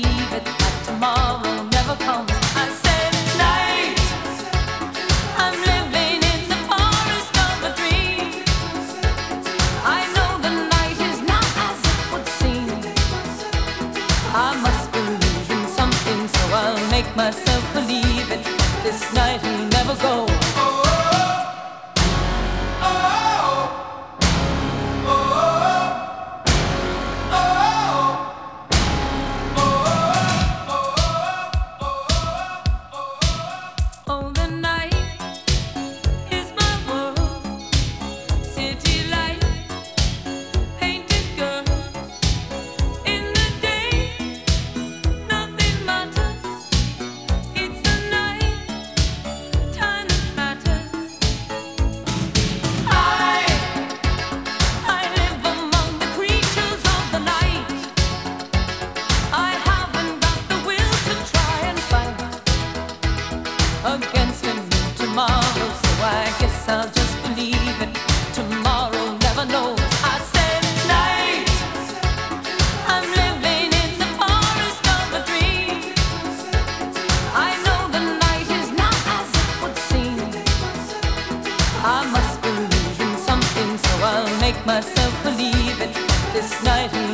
believe it, that tomorrow never comes. I said night, I'm living in the forest of a dream. I know the night is not as it would seem. I must believe in something, so I'll make myself believe it. This night will never go. Against a new tomorrow, so I guess I'll just believe it. Tomorrow never knows. I said night, I'm living in the forest of a dream. I know the night is not as it would seem. I must believe in something, so I'll make myself believe it. This night